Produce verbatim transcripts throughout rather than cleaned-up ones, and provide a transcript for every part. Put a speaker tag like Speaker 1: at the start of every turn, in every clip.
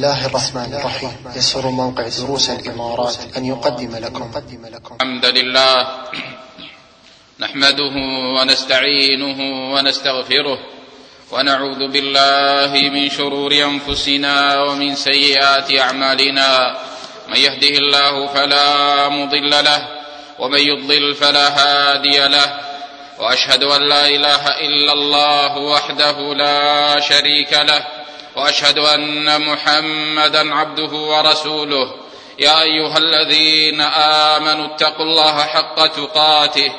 Speaker 1: الله الرحمن الرحيم. يسر موقع دروس الإمارات أن يقدم لكم
Speaker 2: الحمد لله نحمده ونستعينه ونستغفره ونعوذ بالله من شرور أنفسنا ومن سيئات أعمالنا. من يهده الله فلا مضل له ومن يضلل فلا هادي له، وأشهد أن لا إله إلا الله وحده لا شريك له، وأشهد أن محمدا عبده ورسوله. يا أيها الذين آمنوا اتقوا الله حق تقاته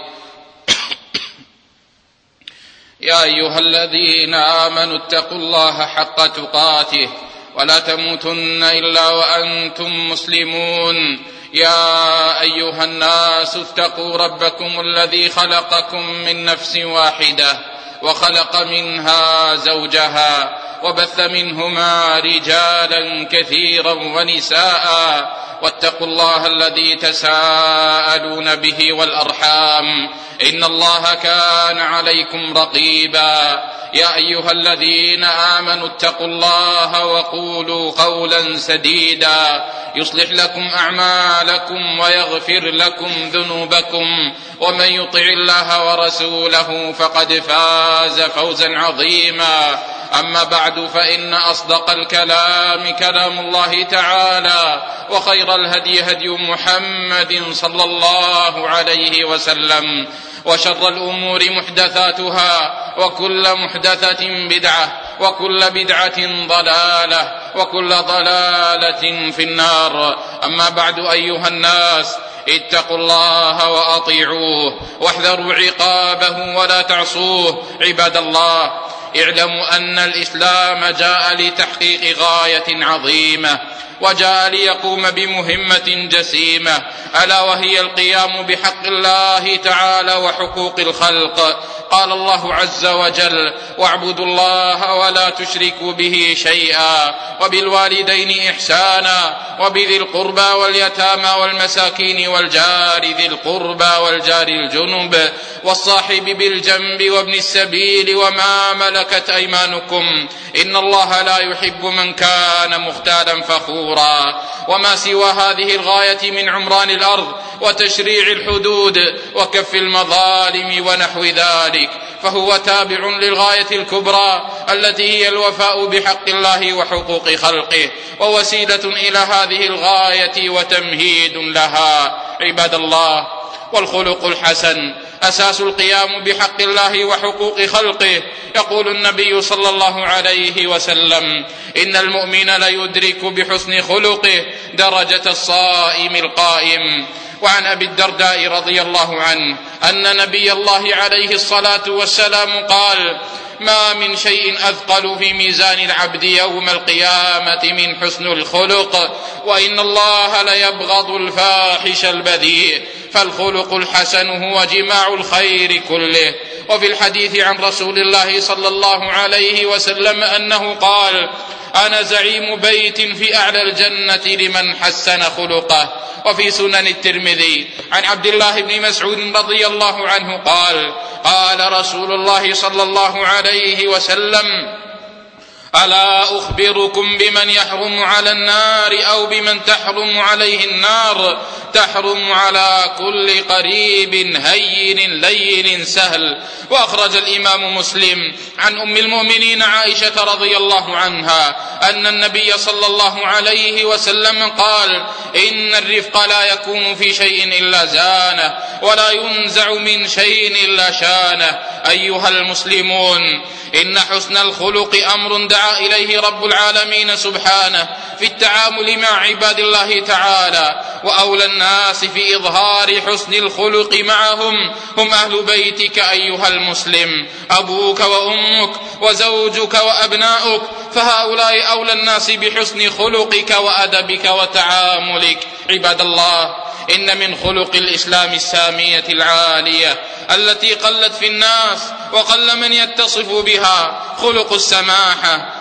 Speaker 2: يا أيها الذين آمنوا اتقوا الله حق تقاته ولا تموتن إلا وأنتم مسلمون. يا أيها الناس اتقوا ربكم الذي خلقكم من نفس واحدة وخلق منها زوجها وبث منهما رجالا كثيرا ونساء، واتقوا الله الذي تساءلون به والأرحام إن الله كان عليكم رقيبا. يا أيها الذين آمنوا اتقوا الله وقولوا قولا سديدا يصلح لكم أعمالكم ويغفر لكم ذنوبكم، ومن يطع الله ورسوله فقد فاز فوزا عظيما. أما بعد، فإن أصدق الكلام كلام الله تعالى، وخير الهدي هدي محمد صلى الله عليه وسلم، وشر الأمور محدثاتها، وكل محدثة بدعة، وكل بدعة ضلالة، وكل ضلالة في النار. أما بعد أيها الناس، اتقوا الله وأطيعوه واحذروا عقابه ولا تعصوه. عباد الله، اعلموا أن الإسلام جاء لتحقيق غاية عظيمة، وجاء ليقوم بمهمة جسيمة، ألا وهي القيام بحق الله تعالى وحقوق الخلق. قال الله عز وجل: واعبدوا الله ولا تشركوا به شيئا، وبالوالدين إحسانا، وبذي القربى واليتامى والمساكين والجار ذي القربى والجار الجنب والصاحب بالجنب وابن السبيل وما ملكت أيمانكم، إن الله لا يحب من كان مختالا فخورا. وما سوى هذه الغاية من عمران الأرض وتشريع الحدود وكف المظالم ونحو ذلك فهو تابع للغاية الكبرى التي هي الوفاء بحق الله وحقوق خلقه، ووسيلة إلى هذه الغاية وتمهيد لها. عباد الله، والخلق الحسن أساس القيام بحق الله وحقوق خلقه. يقول النبي صلى الله عليه وسلم: إن المؤمن ليدرك بحسن خلقه درجة الصائم القائم. وعن أبي الدرداء رضي الله عنه أن نبي الله عليه الصلاة والسلام قال: ما من شيء أثقل في ميزان العبد يوم القيامة من حسن الخلق، وإن الله ليبغض الفاحش البذيء، فالخلق الحسن هو جماع الخير كله. وفي الحديث عن رسول الله صلى الله عليه وسلم أنه قال: أنا زعيم بيت في أعلى الجنة لمن حسن خلقه. وفي سنن الترمذي عن عبد الله بن مسعود رضي الله عنه قال: قال رسول الله صلى الله عليه وسلم: ألا أخبركم بمن يحرم على النار أو بمن تحرم عليه النار؟ تحرم على كل قريب هين لين سهل. وأخرج الإمام مسلم عن أم المؤمنين عائشة رضي الله عنها أن النبي صلى الله عليه وسلم قال: إن الرفق لا يكون في شيء إلا زانه، ولا ينزع من شيء إلا شانه. أيها المسلمون، إن حسن الخلق أمر دعا إليه رب العالمين سبحانه في التعامل مع عباد الله تعالى، وأولى الناس في إظهار حسن الخلق معهم هم أهل بيتك أيها المسلم، أبوك وأمك وزوجك وأبناؤك، فهؤلاء أولى الناس بحسن خلقك وأدبك وتعاملك. عباد الله، إن من خلق الإسلام السامية العالية التي قلت في الناس وقل من يتصف بها خلق السماحة.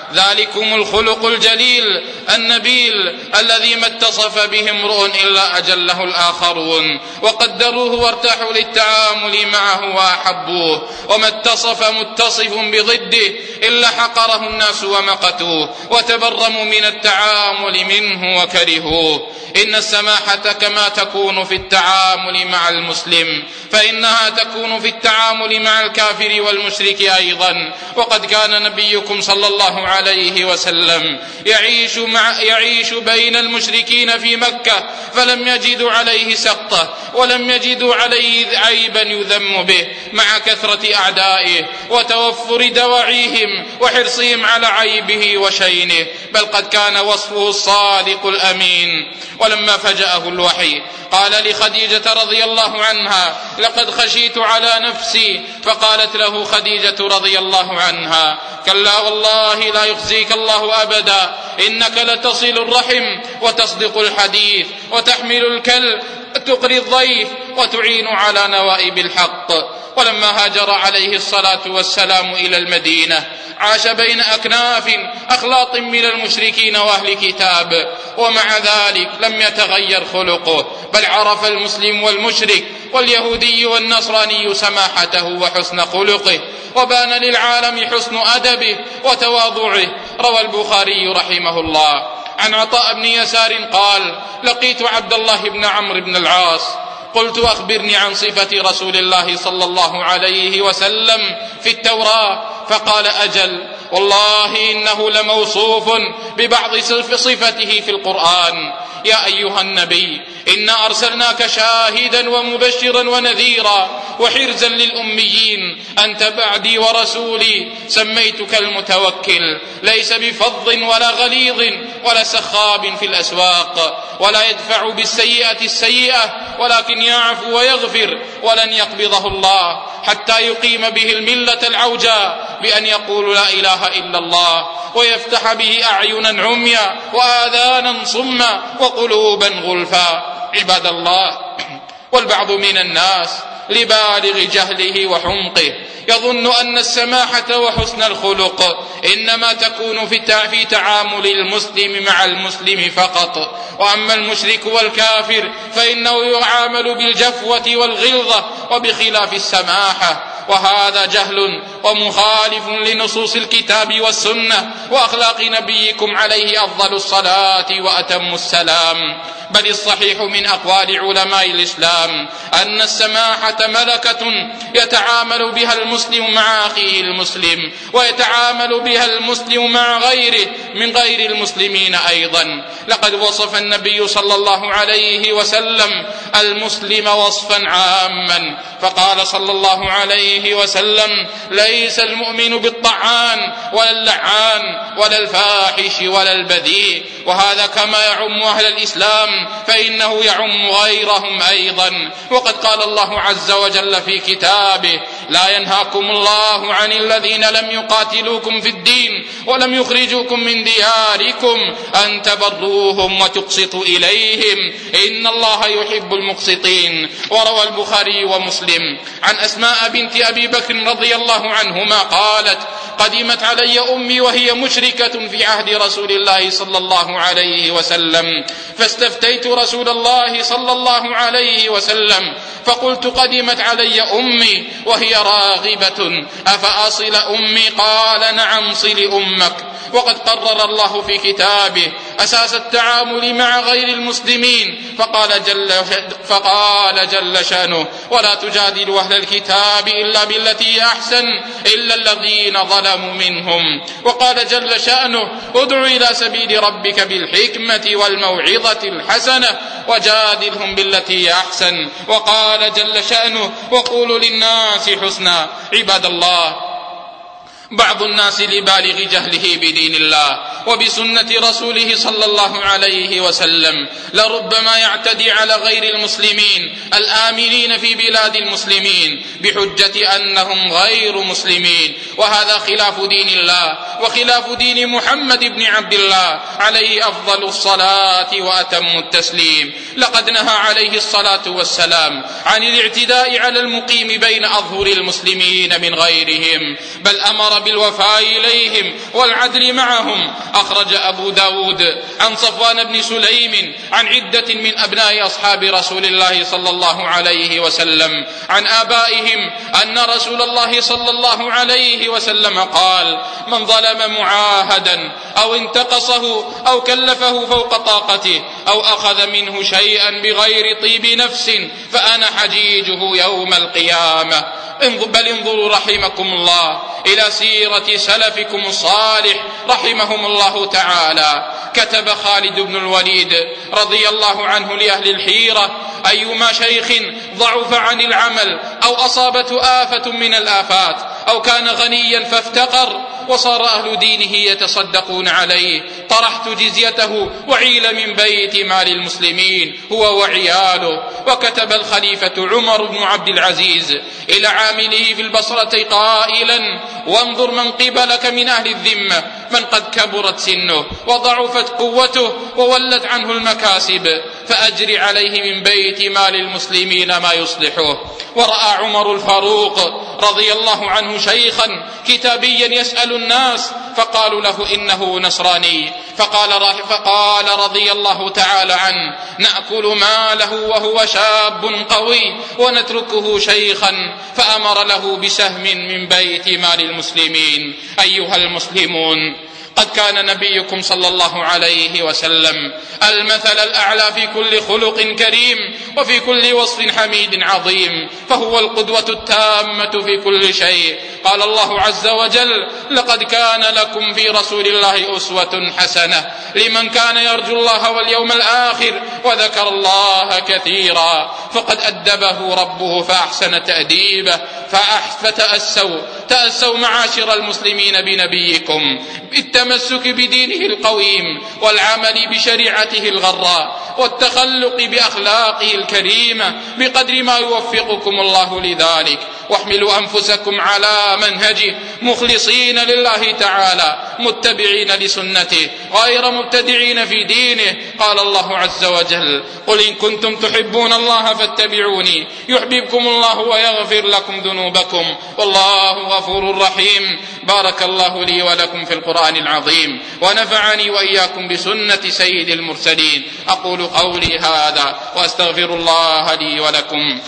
Speaker 2: ذلكم الخلق الجليل النبيل الذي ما اتصف به امرؤ إلا أجله الآخرون وقدروه وارتاحوا للتعامل معه وأحبوه، وما اتصف متصف بضده إلا حقره الناس ومقتوه وتبرموا من التعامل منه وكرهوه. إن السماحة كما تكون في التعامل مع المسلم فإنها تكون في التعامل مع الكافر والمشرك أيضا. وقد كان نبيكم صلى الله عليه وسلم يعيش, مع يعيش بين المشركين في مكة فلم يجدوا عليه سقطة ولم يجدوا عليه عيبا يذم به مع كثرة أعدائه وتوفر دواعيهم وحرصهم على عيبه وشينه، بل قد كان وصفه الصادق الأمين. ولما فجأه الوحي قال لخديجة رضي الله عنها: لقد خشيت على نفسي، فقالت له خديجة رضي الله عنها: كلا والله لا يخزيك الله أبدا، إنك لتصل الرحم وتصدق الحديث وتحمل الكل تقري الضيف وتعين على نوائب الحق. ولما هاجر عليه الصلاة والسلام إلى المدينة عاش بين أكناف أخلاط من المشركين وأهل كتاب، ومع ذلك لم يتغير خلقه، بل عرف المسلم والمشرك واليهودي والنصراني سماحته وحسن خلقه، وبان للعالم حسن أدبه وتواضعه. روى البخاري رحمه الله عن عطاء بن يسار قال: لقيت عبد الله بن عمرو بن العاص قلت: أخبرني عن صفة رسول الله صلى الله عليه وسلم في التوراة، فقال: أجل والله إنه لموصوف ببعض صفته في القرآن. يا أيها النبي إنا أرسلناك شاهدا ومبشرا ونذيرا وحرزا للأميين، أنت بعدي ورسولي، سميتك المتوكل، ليس بفظ ولا غليظ ولا سخاب في الأسواق، ولا يدفع بالسيئة السيئة ولكن يعفو ويغفر، ولن يقبضه الله حتى يقيم به الملة العوجاء بأن يقول لا إله إلا الله ويفتح به أعينا عميا وآذانا صما وقلوبا غلفا. عباد الله، والبعض من الناس لبالغ جهله وحمقه يظن أن السماحة وحسن الخلق إنما تكون في تعامل المسلم مع المسلم فقط، وأما المشرك والكافر فإنه يعامل بالجفوة والغلظة وبخلاف السماحة، وهذا جهل ومخالف لنصوص الكتاب والسنة وأخلاق نبيكم عليه أفضل الصلاة وأتم السلام. بل الصحيح من أقوال علماء الإسلام أن السماحة ملكة يتعامل بها المسلم مع أخيه المسلم، ويتعامل بها المسلم مع غيره من غير المسلمين أيضا. لقد وصف النبي صلى الله عليه وسلم المسلم وصفا عاما، فقال صلى الله عليه وسلم: ليس المؤمن بالطعان ولا اللعان ولا الفاحش ولا البذيء. وهذا كما يعم أهل الإسلام فإنه يعم غيرهم أيضا. وقد قال الله عز وجل في كتابه: لا ينهاكم الله عن الذين لم يقاتلوكم في الدين ولم يخرجوكم من دياركم أن تبروهم وتقسطوا إليهم إن الله يحب المقسطين. وروى البخاري ومسلم عن أسماء بنت أبي بكر رضي الله عنهما قالت: قدمت علي أمي وهي مشركة في عهد رسول الله صلى الله عليه وسلم، فاستفتيت رسول الله صلى الله عليه وسلم فقلت: قدمت علي أمي وهي راغبة أفأصل أمي؟ قال: نعم، صل أمك. وقد قرر الله في كتابه أساس التعامل مع غير المسلمين، فقال جل, فقال جل شأنه: ولا تجادلوا أهل الكتاب إلا بالتي أحسن إلا الذين ظلموا منهم. وقال جل شأنه: ادع إلى سبيل ربك بالحكمة والموعظة الحسنة وجادلهم بالتي أحسن. وقال جل شأنه: وقولوا للناس حسنا. عباد الله، بعض الناس لبالغ جهله بدين الله وبسنة رسوله صلى الله عليه وسلم لربما يعتدي على غير المسلمين الآمنين في بلاد المسلمين بحجة أنهم غير مسلمين، وهذا خلاف دين الله وخلاف دين محمد بن عبد الله عليه أفضل الصلاة وأتم التسليم. لقد نهى عليه الصلاة والسلام عن الاعتداء على المقيم بين أظهر المسلمين من غيرهم، بل أمر وأمر بالوفاء إليهم والعدل معهم. أخرج أبو داود عن صفوان بن سليم عن عدة من أبناء أصحاب رسول الله صلى الله عليه وسلم عن آبائهم أن رسول الله صلى الله عليه وسلم قال: من ظلم معاهدا أو انتقصه أو كلفه فوق طاقته أو أخذ منه شيئا بغير طيب نفس فأنا حجيجه يوم القيامة. بل انظروا رحمكم الله إلى سيرة سلفكم الصالح رحمهم الله تعالى. كتب خالد بن الوليد رضي الله عنه لأهل الحيرة: أيما شيخ ضعف عن العمل أو أصابته آفة من الآفات أو كان غنيا فافتقر وصار أهل دينه يتصدقون عليه طرحت جزيته وعيل من بيت مال المسلمين هو وعياله. وكتب الخليفة عمر بن عبد العزيز إلى عامله في البصرة قائلا: وانظر من قبلك من أهل الذمة من قد كبرت سنه وضعفت قوته وولت عنه المكاسب فأجر عليه من بيت مال المسلمين ما يصلحه. ورأى عمر الفاروق رضي الله عنه شيخا كتابيا يسأل الناس فقالوا له إنه نصراني فقال, فقال رضي الله تعالى عنه: نأكل ماله وهو شاب قوي ونتركه شيخا، فأمر له بسهم من بيت مال المسلمين. أيها المسلمون، قد كان نبيكم صلى الله عليه وسلم المثل الأعلى في كل خلق كريم وفي كل وصف حميد عظيم، فهو القدوة التامة في كل شيء. قال الله عز وجل: لقد كان لكم في رسول الله أسوة حسنة لمن كان يرجو الله واليوم الآخر وذكر الله كثيرا. فقد أدبه ربه فأحسن تأديبه. فتأسوا تأسوا معاشر المسلمين بنبيكم بالتمسك بدينه القويم والعمل بشريعته الغراء والتخلق بأخلاقه الكريمة بقدر ما يوفقكم الله لذلك. واحملوا أنفسكم على منهجه مخلصين لله تعالى متبعين لسنته غير مبتدعين في دينه. قال الله عز وجل: قل إن كنتم تحبون الله فاتبعوني يحببكم الله ويغفر لكم ذنوبكم والله غفور رحيم. بارك الله لي ولكم في القرآن العظيم ونفعني وإياكم بسنة سيد المرسلين. أقول قولي هذا وأستغفر الله لي ولكم.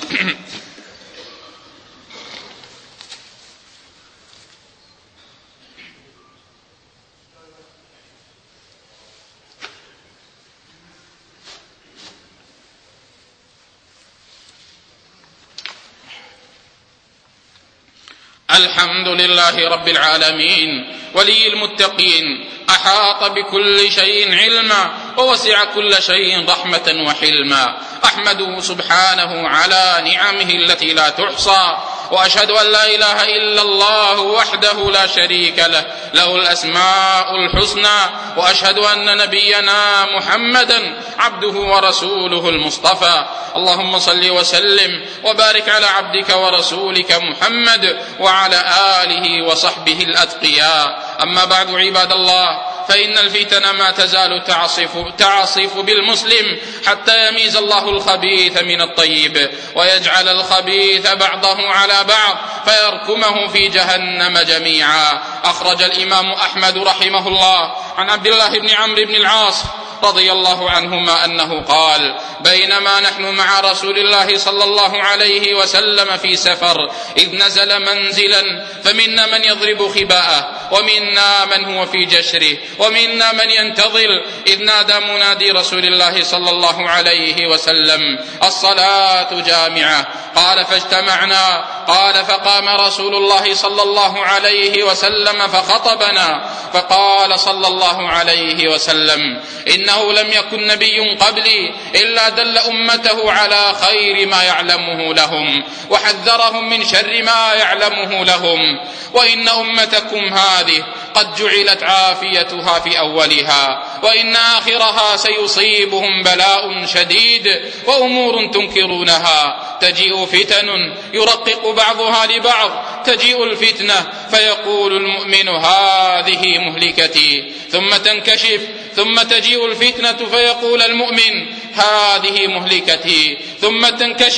Speaker 2: الحمد لله رب العالمين ولي المتقين، أحاط بكل شيء علما ووسع كل شيء رحمة وحلما. أحمده سبحانه على نعمه التي لا تحصى، وأشهد أن لا إله إلا الله وحده لا شريك له له الأسماء الحسنى. وأشهد أن نبينا محمدا عبده ورسوله المصطفى. اللهم صل وسلم وبارك على عبدك ورسولك محمد وعلى آله وصحبه الأتقياء. أما بعد عباد الله، فإن الفتن ما تزال تعصف, تعصف بالمسلم حتى يميز الله الخبيث من الطيب ويجعل الخبيث بعضه على بعض فيركمه في جهنم جميعا. أخرج الإمام أحمد رحمه الله عن عبد الله بن عمرو بن العاص رضي الله عنهما أنه قال: بينما نحن مع رسول الله صلى الله عليه وسلم في سفر إذ نزل منزلا فمنا من يضرب خباءه ومنا من هو في جشره ومنا من ينتظر إذ نادى منادي رسول الله صلى الله عليه وسلم: الصلاة جامعة. قال: فاجتمعنا. قال: فقام رسول الله صلى الله عليه وسلم فخطبنا فقال صلى الله عليه وسلم: إنه لم يكن نبي قبلي إلا دل أمته على خير ما يعلمه لهم وحذرهم من شر ما يعلمه لهم، وإن أمتكم هذه قد جعلت عافيتها في أولها، وإن آخرها سيصيبهم بلاء شديد وأمور تنكرونها. تجيء فتن يرقق بعضها لبعض، تجيء الفتنة فيقول المؤمن: هذه مهلكتي، ثم تنكشف، ثم تجيء الفتنة فيقول المؤمن: هذه مهلكتي، ثم تنكشف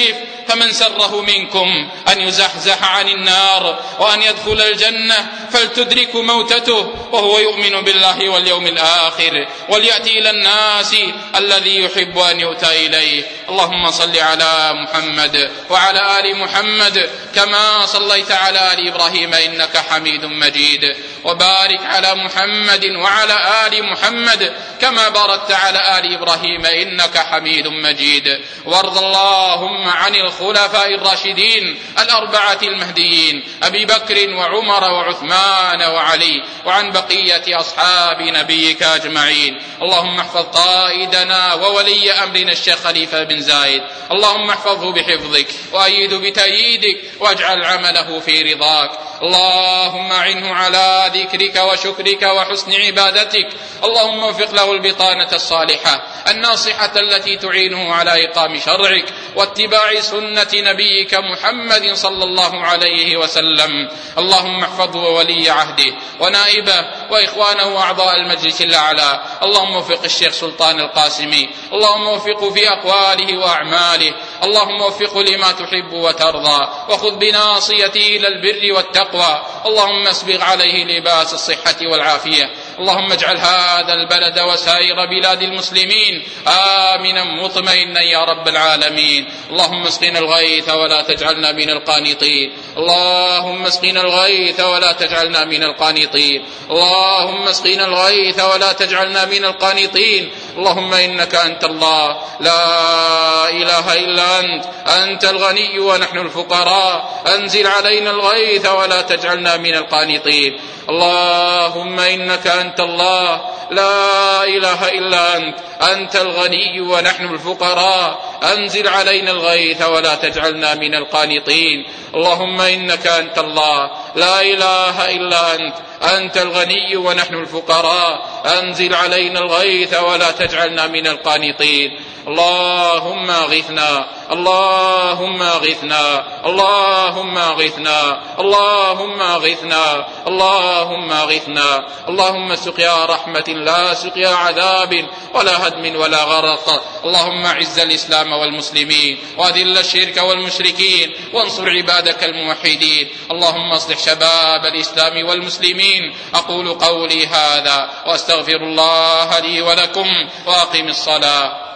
Speaker 2: فمن سره منكم أن يزحزح عن النار وأن يدخل الجنة فلتدرك موتته وهو يؤمن بالله واليوم الآخر، وليأتي إلى الناس الذي يحب أن يؤتى إليه. اللهم صل على محمد وعلى آل محمد كما صليت على آل إبراهيم إنك حميد مجيد، وبارك على محمد وعلى آل محمد كما باركت على آل إبراهيم إنك حميد مجيد. وارض اللهم عن الخلفاء الراشدين الأربعة المهديين أبي بكر وعمر وعثمان وعلي، وعن بقية أصحاب نبيك أجمعين. اللهم احفظ قائدنا وولي أمرنا الشيخ خليفة بن زايد، اللهم احفظه بحفظك وأيده بتأييدك واجعل عمله في رضاك. اللهم أعنه على ذكرك وشكرك وحسن عبادتك. اللهم وفق له البطانة الصالحة الناصحة التي تعينه على إقام شرعك واتباع سنة نبيك محمد صلى الله عليه وسلم. اللهم احفظه وولي عهده ونائبه وإخوانه وأعضاء المجلس الأعلى. اللهم وفق الشيخ سلطان القاسمي، اللهم وفقه في أقواله وأعماله، اللهم وفقه لما تحب وترضى، وخذ بناصيته إلى البر والتقوى. اللهم اسبغ عليه لباس الصحة والعافية. اللهم اجعل هذا البلد وسائر بلاد المسلمين آمنا مطمئنا يا رب العالمين. اللهم اسقنا الغيث ولا تجعلنا من القانطين. اللهم اسقنا الغيث ولا تجعلنا من القانطين. اللهم اسقنا الغيث ولا تجعلنا من القانطين. اللهم إنك أنت الله لا إله إلا أنت، أنت الغني ونحن الفقراء، أنزل علينا الغيث ولا تجعلنا من القانطين. اللهم إنك أنت الله لا إله إلا أنت، أنت الغني ونحن الفقراء، أنزل علينا الغيث ولا تجعلنا من القانطين. اللهم إنك أنت الله لا إله إلا أنت، أنت الغني ونحن الفقراء، أنزل علينا الغيث ولا تجعلنا من القانطين. اللهم اغثنا، اللهم اغثنا، اللهم اغثنا، اللهم اغثنا، اللهم اغثنا. اللهم سقيا رحمة لا سقيا عذاب ولا هدم ولا غرق. اللهم اعز الإسلام والمسلمين وأذل الشرك والمشركين وانصر عبادك الموحدين. اللهم اصلح شباب الإسلام والمسلمين. أقول قولي هذا وأستغفر الله لي ولكم وأقم الصلاة.